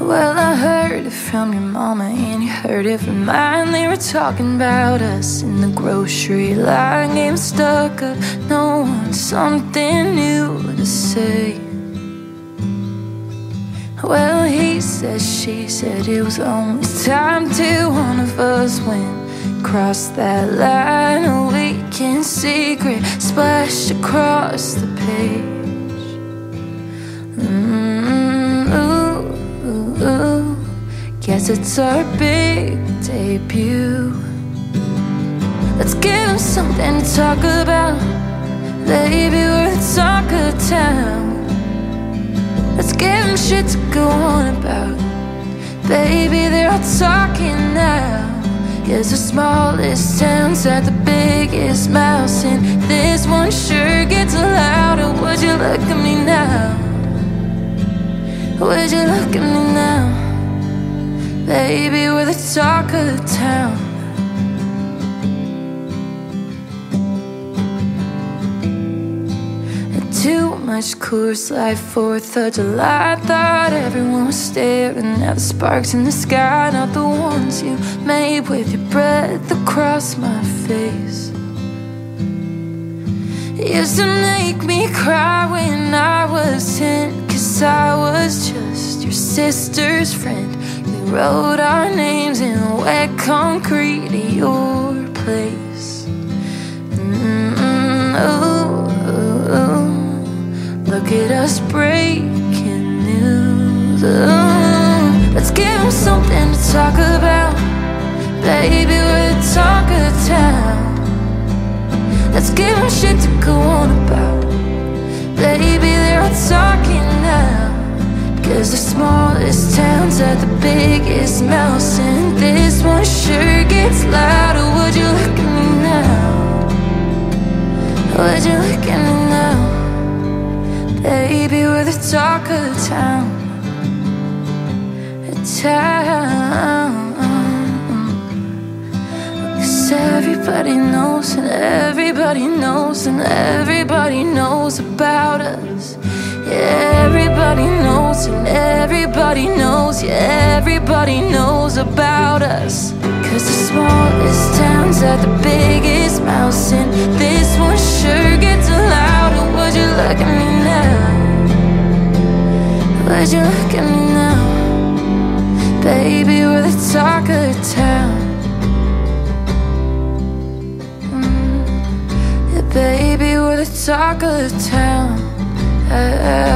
Well, I heard it from your mama and you heard it from mine. They were talking about us in the grocery line, getting stuck up, no one, something new to say. Well, he said, she said, it was only time till one of us went across that line. A weekend secret splashed across the page. Ooh, guess it's our big debut. Let's give him something to talk about. Baby, we're the talk of town. Let's give him shit to go on about. Baby, they're all talking now. Yes, the smallest towns had the biggest mouths, and this one sure gets louder. Would you look at me now? Would you look at me now? Baby, we're the talk of the town. Too much Coors Light, 4th of July. I thought everyone was staring at the sparks in the sky, not the ones you made with your breath across my face. It used to make me cry when I was 10, 'cause I was just your sister's friend. We wrote our names in wet concrete at your place. Look at us breaking news. Let's give him something to talk about. Baby, we're the talk of the town. Let's give him shit to go on about. Baby, they're all talking now. 'Cause the smallest towns had the biggest mouths, and this one sure gets louder. Would you look at me now? Would you look at me now? Baby, we're the talk of the town. The town. 'Cause everybody knows, and everybody knows, and everybody knows about us. Yeah, everybody knows, and everybody knows. Yeah, everybody knows about us. 'Cause the smallest towns have the biggest mouths, and this one sure gets louder. Would you look at me now? Would you look at me now? Baby, we're the talk of the town. Yeah, baby, we're the talk of the town.